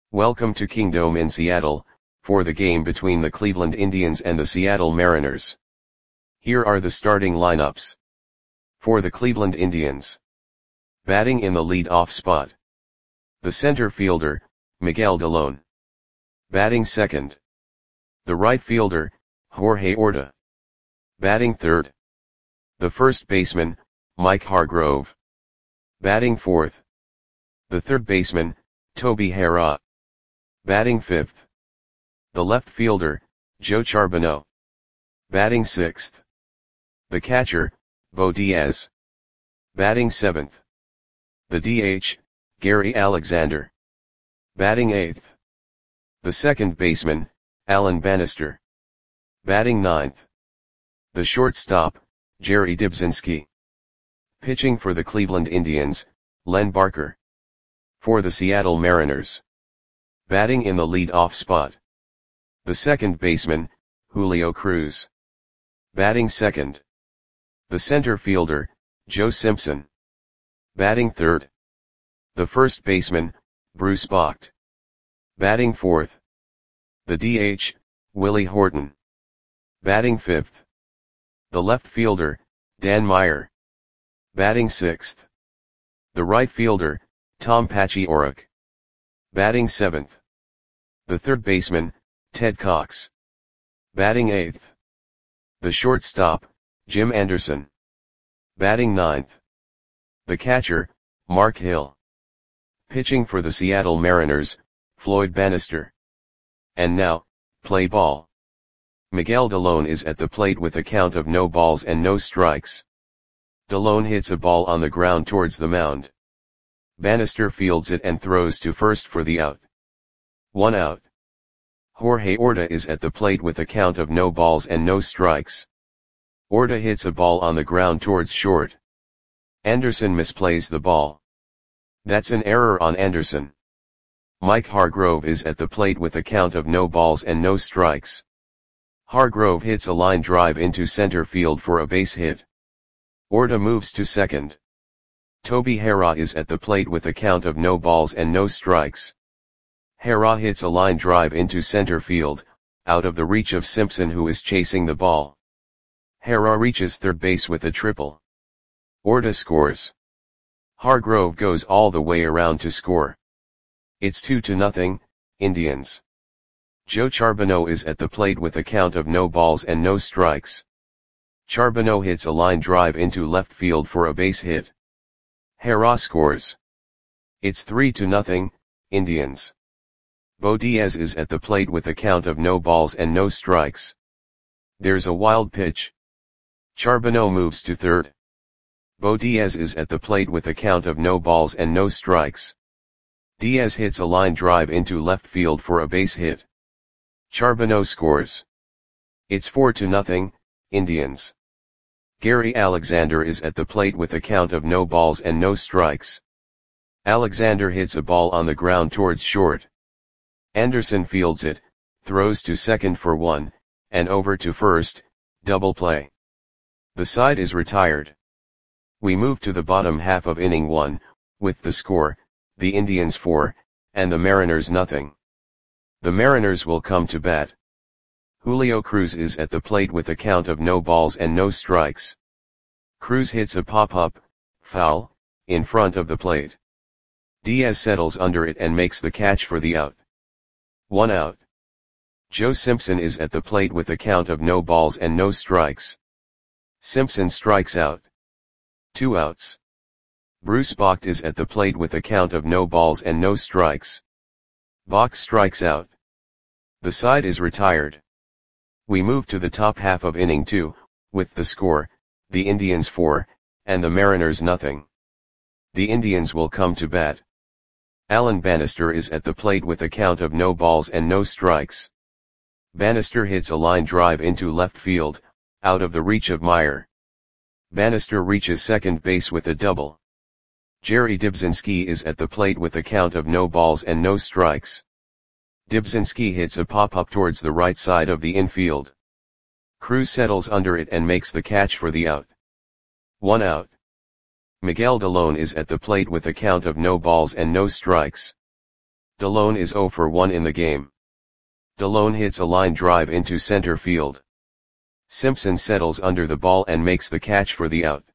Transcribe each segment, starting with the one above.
Welcome to Kingdome in Seattle, for the game between the Cleveland Indians and the Seattle Mariners. Here are the starting lineups. For the Cleveland Indians. Batting in the lead-off spot. The center fielder, Miguel Dalón. Batting second. The right fielder, Jorge Orta. Batting third. The first baseman, Mike Hargrove. Batting fourth. The third baseman, Toby Harrah. Batting fifth. The left fielder, Joe Charbonneau. Batting sixth. The catcher, Bo Diaz. Batting seventh. The DH, Gary Alexander. Batting eighth. The second baseman, Alan Bannister. Batting ninth. The shortstop, Jerry Dybzinski. Pitching for the Cleveland Indians, Len Barker. For the Seattle Mariners. Batting in the lead-off spot. The second baseman, Julio Cruz. Batting second. The center fielder, Joe Simpson. Batting third. The first baseman, Bruce Bocht. Batting fourth. The DH, Willie Horton. Batting fifth. The left fielder, Dan Meyer. Batting sixth. The right fielder, Tom Paciorek. Batting seventh. The third baseman, Ted Cox. Batting eighth. The shortstop, Jim Anderson. Batting ninth. The catcher, Mark Hill. Pitching for the Seattle Mariners, Floyd Bannister. And now, play ball. Miguel Dalón is at the plate with a count of no balls and no strikes. Dalón hits a ball on the ground towards the mound. Bannister fields it and throws to first for the out. 1 out. Jorge Orta is at the plate with a count of no balls and no strikes. Orta hits a ball on the ground towards short. Anderson misplays the ball. That's an error on Anderson. Mike Hargrove is at the plate with a count of no balls and no strikes. Hargrove hits a line drive into center field for a base hit. Orta moves to second. Toby Harrah is at the plate with a count of no balls and no strikes. Harrah hits a line drive into center field, out of the reach of Simpson who is chasing the ball. Harrah reaches third base with a triple. Orta scores. Hargrove goes all the way around to score. It's 2-0, Indians. Joe Charbonneau is at the plate with a count of no balls and no strikes. Charbonneau hits a line drive into left field for a base hit. Harrah scores. It's 3-0, Indians. Bo Diaz is at the plate with a count of no balls and no strikes. There's a wild pitch. Charbonneau moves to third. Bo Diaz is at the plate with a count of no balls and no strikes. Diaz hits a line drive into left field for a base hit. Charbonneau scores. It's 4-0, Indians. Gary Alexander is at the plate with a count of no balls and no strikes. Alexander hits a ball on the ground towards short. Anderson fields it, throws to second for 1, and over to first, double play. The side is retired. We move to the bottom half of inning 1, with the score, the Indians 4, and the Mariners nothing. The Mariners will come to bat. Julio Cruz is at the plate with a count of no balls and no strikes. Cruz hits a pop-up, foul, in front of the plate. Diaz settles under it and makes the catch for the out. 1 out. Joe Simpson is at the plate with a count of no balls and no strikes. Simpson strikes out. 2 outs. Bruce Bocht is at the plate with a count of no balls and no strikes. Bocht strikes out. The side is retired. We move to the top half of inning 2, with the score, the Indians 4, and the Mariners nothing. The Indians will come to bat. Alan Bannister is at the plate with a count of no balls and no strikes. Bannister hits a line drive into left field, out of the reach of Meyer. Bannister reaches second base with a double. Jerry Dybzinski is at the plate with a count of no balls and no strikes. Dybzinski hits a pop-up towards the right side of the infield. Cruz settles under it and makes the catch for the out. 1 out. Miguel Dalón is at the plate with a count of no balls and no strikes. DeLone is 0 for 1 in the game. DeLone hits a line drive into center field. Simpson settles under the ball and makes the catch for the out.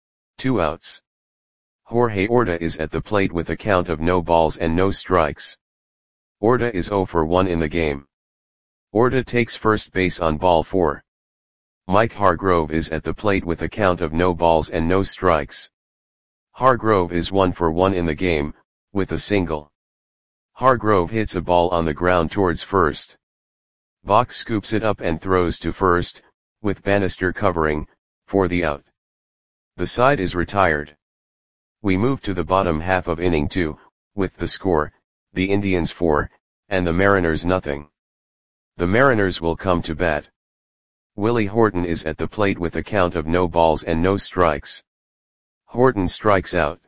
2 outs. Jorge Orta is at the plate with a count of no balls and no strikes. Orta is 0 for 1 in the game. Orta takes first base on ball 4. Mike Hargrove is at the plate with a count of no balls and no strikes. Hargrove is 1 for 1 in the game, with a single. Hargrove hits a ball on the ground towards first. Bach scoops it up and throws to first, with Bannister covering, for the out. The side is retired. We move to the bottom half of inning 2, with the score, the Indians 4, and the Mariners nothing. The Mariners will come to bat. Willie Horton is at the plate with a count of no balls and no strikes. Horton strikes out.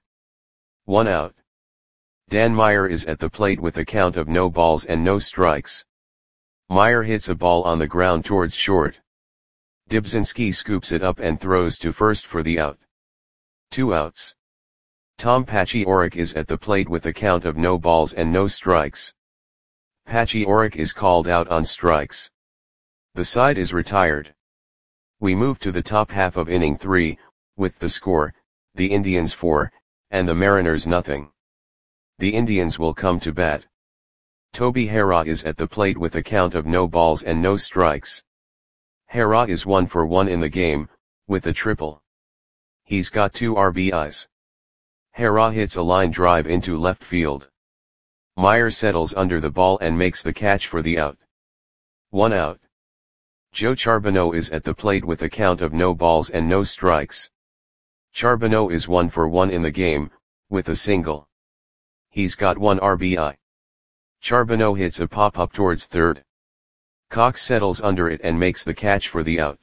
1 out. Dan Meyer is at the plate with a count of no balls and no strikes. Meyer hits a ball on the ground towards short. Dibzinski scoops it up and throws to first for the out. 2 outs. Tom Pachyorek is at the plate with a count of no balls and no strikes. Pachyorek is called out on strikes. The side is retired. We move to the top half of inning 3, with the score, the Indians 4, and the Mariners nothing. The Indians will come to bat. Toby Harrah is at the plate with a count of no balls and no strikes. Harrah is 1 for 1 in the game, with a triple. He's got 2 RBIs. Harrah hits a line drive into left field. Meyer settles under the ball and makes the catch for the out. 1 out. Joe Charbonneau is at the plate with a count of no balls and no strikes. Charbonneau is 1 for 1 in the game, with a single. He's got 1 RBI. Charbonneau hits a pop-up towards third. Cox settles under it and makes the catch for the out.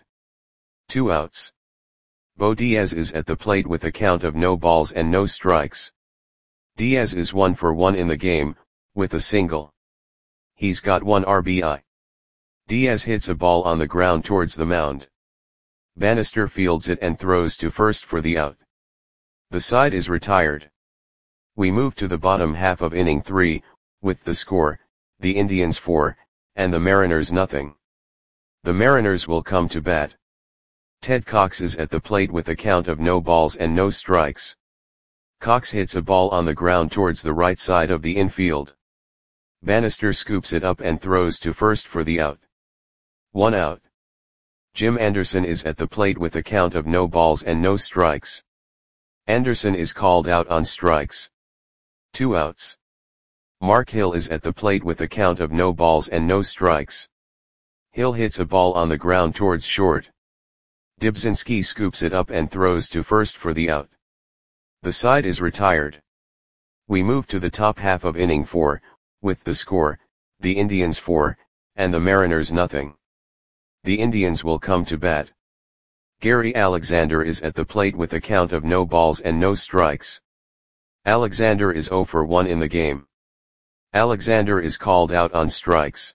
2 outs. Bo Diaz is at the plate with a count of no balls and no strikes. Diaz is 1 for 1 in the game, with a single. He's got 1 RBI. Diaz hits a ball on the ground towards the mound. Bannister fields it and throws to first for the out. The side is retired. We move to the bottom half of inning 3, with the score, the Indians 4, and the Mariners nothing. The Mariners will come to bat. Ted Cox is at the plate with a count of no balls and no strikes. Cox hits a ball on the ground towards the right side of the infield. Bannister scoops it up and throws to first for the out. 1 out. Jim Anderson is at the plate with a count of no balls and no strikes. Anderson is called out on strikes. 2 outs. Mark Hill is at the plate with a count of no balls and no strikes. Hill hits a ball on the ground towards short. Dibzinski scoops it up and throws to first for the out. The side is retired. We move to the top half of inning 4, with the score, the Indians 4, and the Mariners nothing. The Indians will come to bat. Gary Alexander is at the plate with a count of no balls and no strikes. Alexander is 0 for 1 in the game. Alexander is called out on strikes.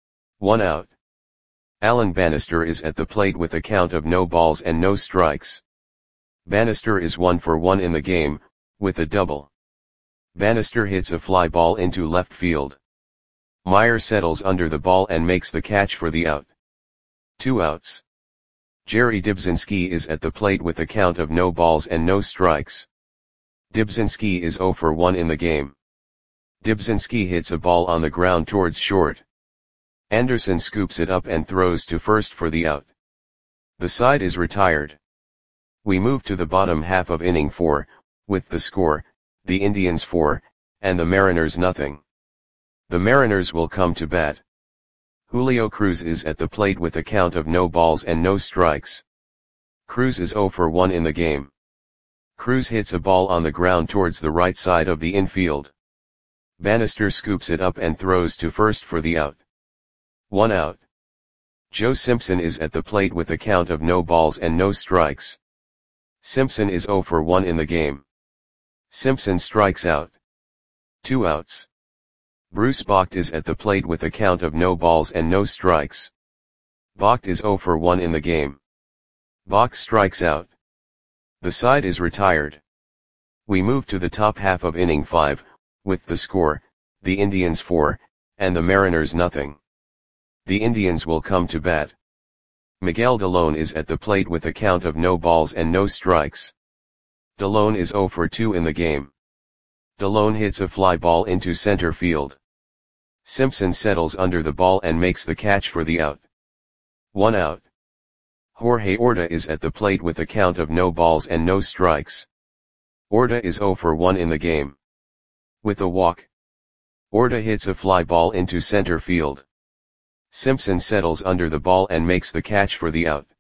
1 out. Alan Bannister is at the plate with a count of no balls and no strikes. Bannister is 1 for 1 in the game, with a double. Bannister hits a fly ball into left field. Meyer settles under the ball and makes the catch for the out. 2 outs. Jerry Dibzinski is at the plate with a count of no balls and no strikes. Dibzinski is 0 for 1 in the game. Dibzinski hits a ball on the ground towards short. Anderson scoops it up and throws to first for the out. The side is retired. We move to the bottom half of inning 4, with the score, the Indians 4, and the Mariners nothing. The Mariners will come to bat. Julio Cruz is at the plate with a count of no balls and no strikes. Cruz is 0 for 1 in the game. Cruz hits a ball on the ground towards the right side of the infield. Bannister scoops it up and throws to first for the out. 1 out. Joe Simpson is at the plate with a count of no balls and no strikes. Simpson is 0 for 1 in the game. Simpson strikes out. 2 outs. Bruce Bocht is at the plate with a count of no balls and no strikes. Bocht is 0 for 1 in the game. Bocht strikes out. The side is retired. We move to the top half of inning 5, with the score, the Indians 4, and the Mariners nothing. The Indians will come to bat. Miguel Dalón is at the plate with a count of no balls and no strikes. Dalón is 0 for 2 in the game. Dalón hits a fly ball into center field. Simpson settles under the ball and makes the catch for the out. 1 out. Jorge Orta is at the plate with a count of no balls and no strikes. Orta is 0 for 1 in the game. With a walk, Orta hits a fly ball into center field. Simpson settles under the ball and makes the catch for the out.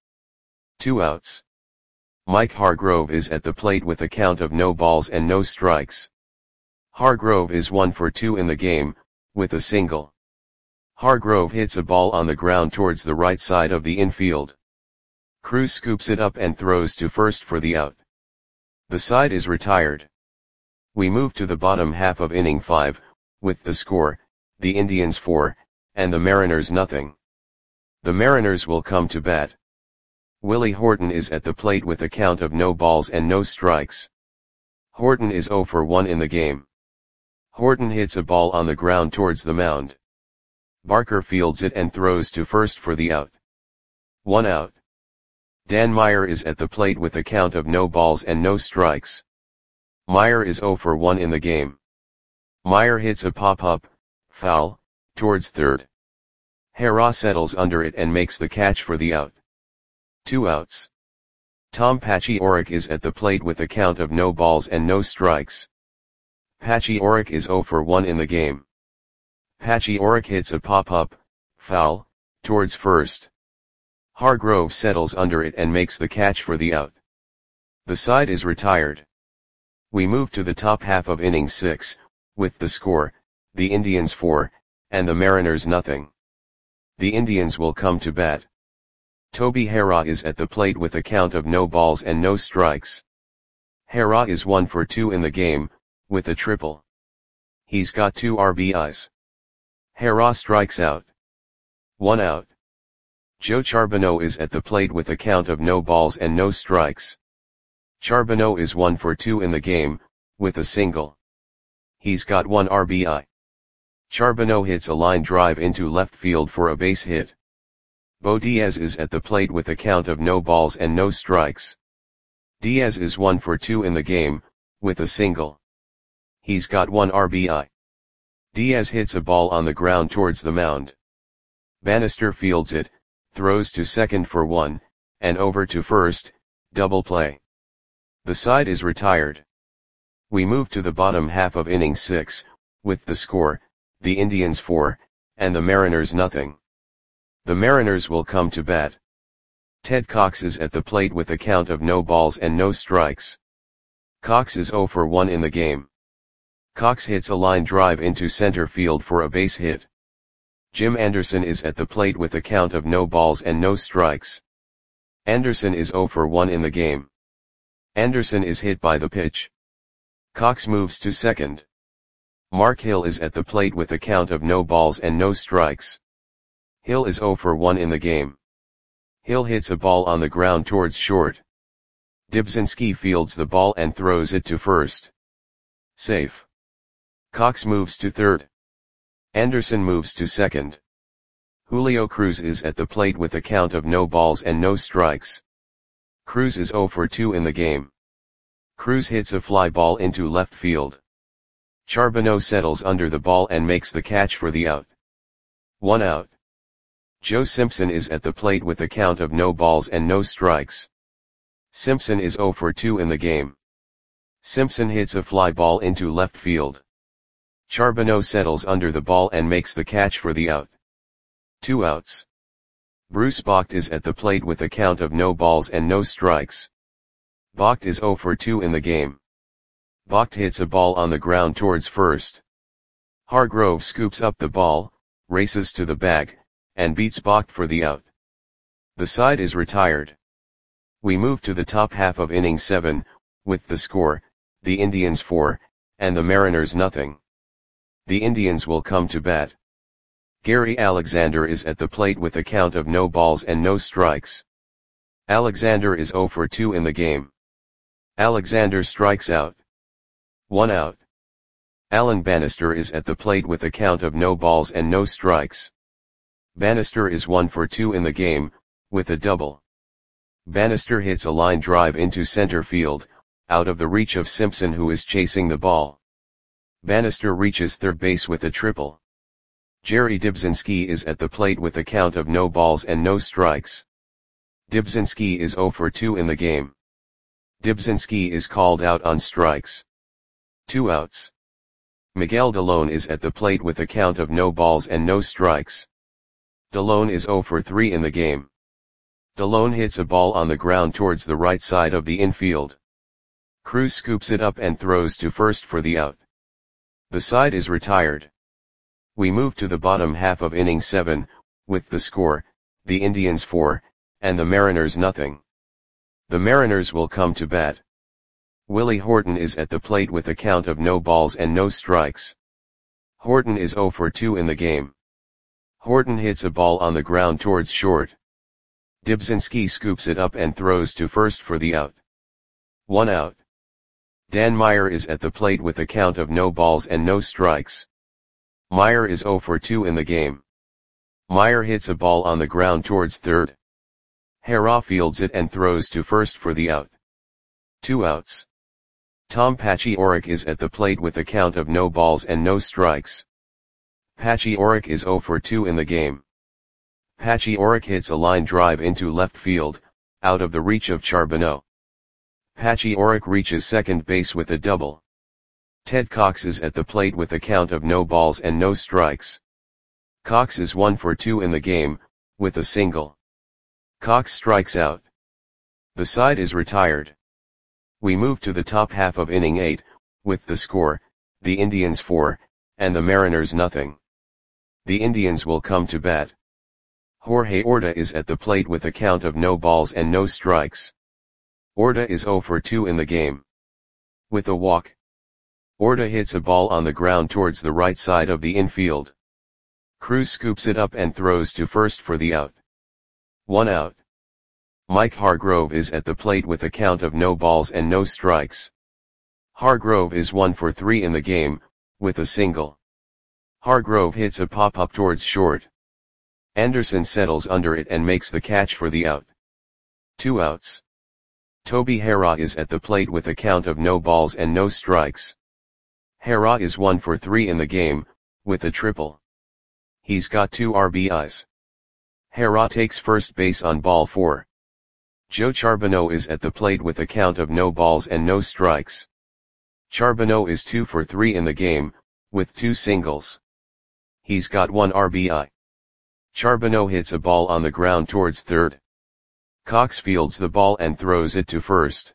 2 outs. Mike Hargrove is at the plate with a count of no balls and no strikes. Hargrove is 1 for 2 in the game, with a single. Hargrove hits a ball on the ground towards the right side of the infield. Cruz scoops it up and throws to first for the out. The side is retired. We move to the bottom half of inning 5, with the score, the Indians 4, and the Mariners nothing. The Mariners will come to bat. Willie Horton is at the plate with a count of no balls and no strikes. Horton is 0 for 1 in the game. Horton hits a ball on the ground towards the mound. Barker fields it and throws to first for the out. 1 out. Dan Meyer is at the plate with a count of no balls and no strikes. Meyer is 0 for 1 in the game. Meyer hits a pop-up, foul, towards third. Hera settles under it and makes the catch for the out. 2 outs. Tom Pachioric is at the plate with a count of no balls and no strikes. Pachioric is 0 for 1 in the game. Pachioric hits a pop-up, foul, towards first. Hargrove settles under it and makes the catch for the out. The side is retired. We move to the top half of inning 6, with the score, the Indians 4, and the Mariners nothing. The Indians will come to bat. Toby Hera is at the plate with a count of no balls and no strikes. Hera is 1 for 2 in the game, with a triple. He's got 2 RBIs. Hera strikes out. 1 out. Joe Charbonneau is at the plate with a count of no balls and no strikes. Charbonneau is 1 for 2 in the game, with a single. He's got 1 RBI. Charbonneau hits a line drive into left field for a base hit. Bo Diaz is at the plate with a count of no balls and no strikes. Diaz is 1 for 2 in the game, with a single. He's got 1 RBI. Diaz hits a ball on the ground towards the mound. Bannister fields it, throws to second for 1, and over to first, double play. The side is retired. We move to the bottom half of inning 6, with the score, the Indians 4, and the Mariners nothing. The Mariners will come to bat. Ted Cox is at the plate with a count of no balls and no strikes. Cox is 0 for 1 in the game. Cox hits a line drive into center field for a base hit. Jim Anderson is at the plate with a count of no balls and no strikes. Anderson is 0 for 1 in the game. Anderson is hit by the pitch. Cox moves to second. Mark Hill is at the plate with a count of no balls and no strikes. Hill is 0 for 1 in the game. Hill hits a ball on the ground towards short. Dibzinski fields the ball and throws it to first. Safe. Cox moves to third. Anderson moves to second. Julio Cruz is at the plate with a count of no balls and no strikes. Cruz is 0 for 2 in the game. Cruz hits a fly ball into left field. Charbonneau settles under the ball and makes the catch for the out. 1 out. Joe Simpson is at the plate with a count of no balls and no strikes. Simpson is 0 for 2 in the game. Simpson hits a fly ball into left field. Charbonneau settles under the ball and makes the catch for the out. 2 outs. Bruce Bocht is at the plate with a count of no balls and no strikes. Bocht is 0 for 2 in the game. Bocht hits a ball on the ground towards first. Hargrove scoops up the ball, races to the bag, and beats Bocht for the out. The side is retired. We move to the top half of inning 7, with the score, the Indians 4, and the Mariners nothing. The Indians will come to bat. Gary Alexander is at the plate with a count of no balls and no strikes. Alexander is 0 for 2 in the game. Alexander strikes out. 1 out. Alan Bannister is at the plate with a count of no balls and no strikes. Bannister is 1 for 2 in the game, with a double. Bannister hits a line drive into center field, out of the reach of Simpson, who is chasing the ball. Bannister reaches third base with a triple. Jerry Dybzinski is at the plate with a count of no balls and no strikes. Dybzinski is 0 for 2 in the game. Dybzinski is called out on strikes. 2 outs. Miguel Delone is at the plate with a count of no balls and no strikes. Delone is 0 for 3 in the game. Delone hits a ball on the ground towards the right side of the infield. Cruz scoops it up and throws to first for the out. The side is retired. We move to the bottom half of inning 7, with the score, the Indians 4, and the Mariners nothing. The Mariners will come to bat. Willie Horton is at the plate with a count of no balls and no strikes. Horton is 0 for 2 in the game. Horton hits a ball on the ground towards short. Dybzinski scoops it up and throws to first for the out. 1 out. Dan Meyer is at the plate with a count of no balls and no strikes. Meyer is 0 for 2 in the game. Meyer hits a ball on the ground towards third. Hara fields it and throws to first for the out. 2 outs. Tom Paciorek is at the plate with a count of no balls and no strikes. Paciorek is 0 for 2 in the game. Paciorek hits a line drive into left field, out of the reach of Charbonneau. Paciorek reaches second base with a double. Ted Cox is at the plate with a count of no balls and no strikes. Cox is 1 for 2 in the game, with a single. Cox strikes out. The side is retired. We move to the top half of inning 8, with the score, the Indians 4, and the Mariners nothing. The Indians will come to bat. Jorge Orta is at the plate with a count of no balls and no strikes. Orta is 0 for 2 in the game. With a walk. Orta hits a ball on the ground towards the right side of the infield. Cruz scoops it up and throws to first for the out. 1 out. Mike Hargrove is at the plate with a count of no balls and no strikes. Hargrove is 1 for 3 in the game, with a single. Hargrove hits a pop-up towards short. Anderson settles under it and makes the catch for the out. 2 outs. Toby Hara is at the plate with a count of no balls and no strikes. Hara is 1 for 3 in the game, with a triple. He's got 2 RBIs. Hara takes first base on ball 4. Joe Charbonneau is at the plate with a count of no balls and no strikes. Charbonneau is 2 for 3 in the game, with 2 singles. He's got 1 RBI. Charbonneau hits a ball on the ground towards third. Cox fields the ball and throws it to first.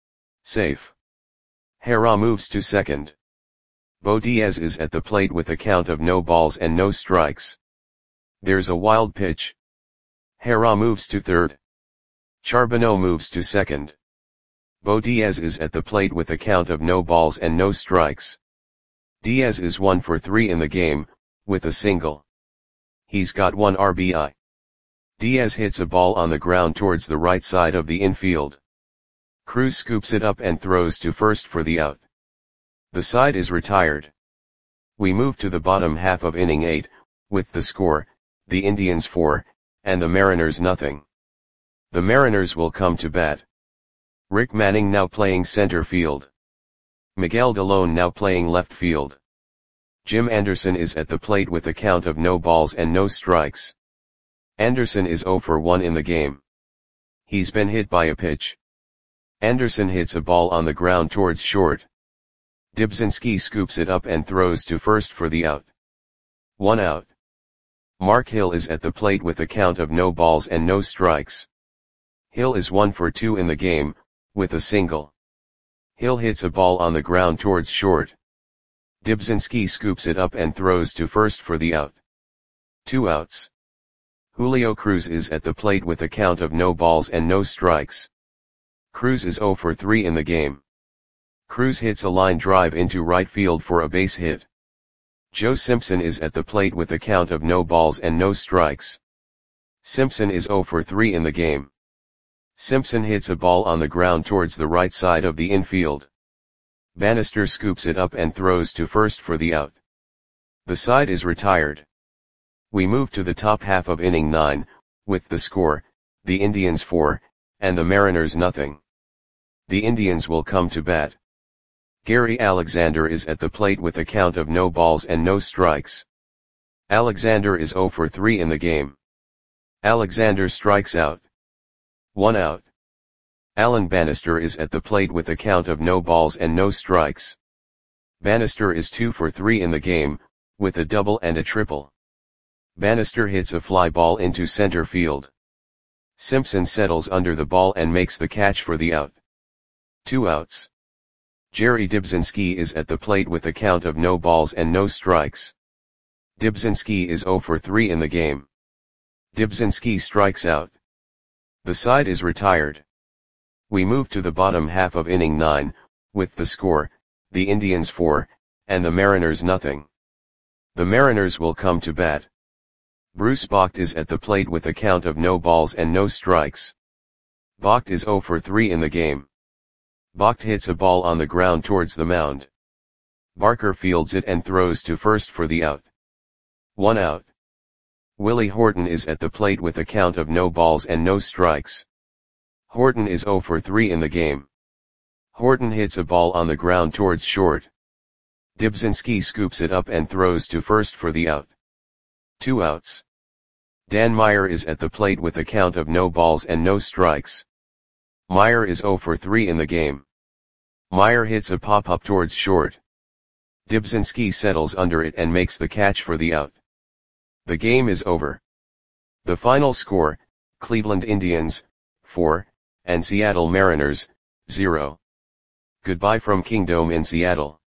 Safe. Hara moves to second. Bo Diaz is at the plate with a count of no balls and no strikes. There's a wild pitch. Hara moves to third. Charbonneau moves to second. Bo Diaz is at the plate with a count of no balls and no strikes. Diaz is 1 for 3 in the game, with a single. He's got 1 RBI. Diaz hits a ball on the ground towards the right side of the infield. Cruz scoops it up and throws to first for the out. The side is retired. We move to the bottom half of inning 8, with the score, the Indians 4, and the Mariners nothing. The Mariners will come to bat. Rick Manning now playing center field. Miguel Delone now playing left field. Jim Anderson is at the plate with a count of no balls and no strikes. Anderson is 0 for 1 in the game. He's been hit by a pitch. Anderson hits a ball on the ground towards short. Dybzinski scoops it up and throws to first for the out. 1 out. Mark Hill is at the plate with a count of no balls and no strikes. Hill is 1 for 2 in the game, with a single. Hill hits a ball on the ground towards short. Dybzinski scoops it up and throws to first for the out. 2 outs. Julio Cruz is at the plate with a count of no balls and no strikes. Cruz is 0 for 3 in the game. Cruz hits a line drive into right field for a base hit. Joe Simpson is at the plate with a count of no balls and no strikes. Simpson is 0 for 3 in the game. Simpson hits a ball on the ground towards the right side of the infield. Bannister scoops it up and throws to first for the out. The side is retired. We move to the top half of inning 9, with the score, the Indians 4, and the Mariners nothing. The Indians will come to bat. Gary Alexander is at the plate with a count of no balls and no strikes. Alexander is 0 for 3 in the game. Alexander strikes out. 1 out. Alan Bannister is at the plate with a count of no balls and no strikes. Bannister is 2 for 3 in the game, with a double and a triple. Bannister hits a fly ball into center field. Simpson settles under the ball and makes the catch for the out. 2 outs. Jerry Dybzinski is at the plate with a count of no balls and no strikes. Dybzinski is 0 for 3 in the game. Dybzinski strikes out. The side is retired. We move to the bottom half of inning 9, with the score, the Indians 4, and the Mariners nothing. The Mariners will come to bat. Bruce Bocht is at the plate with a count of no balls and no strikes. Bocht is 0 for 3 in the game. Bocht hits a ball on the ground towards the mound. Barker fields it and throws to first for the out. 1 out. Willie Horton is at the plate with a count of no balls and no strikes. Horton is 0 for 3 in the game. Horton hits a ball on the ground towards short. Dybzinski scoops it up and throws to first for the out. 2 outs. Dan Meyer is at the plate with a count of no balls and no strikes. Meyer is 0 for 3 in the game. Meyer hits a pop-up towards short. Dybzinski settles under it and makes the catch for the out. The game is over. The final score, Cleveland Indians, 4, and Seattle Mariners, 0. Goodbye from Kingdome in Seattle.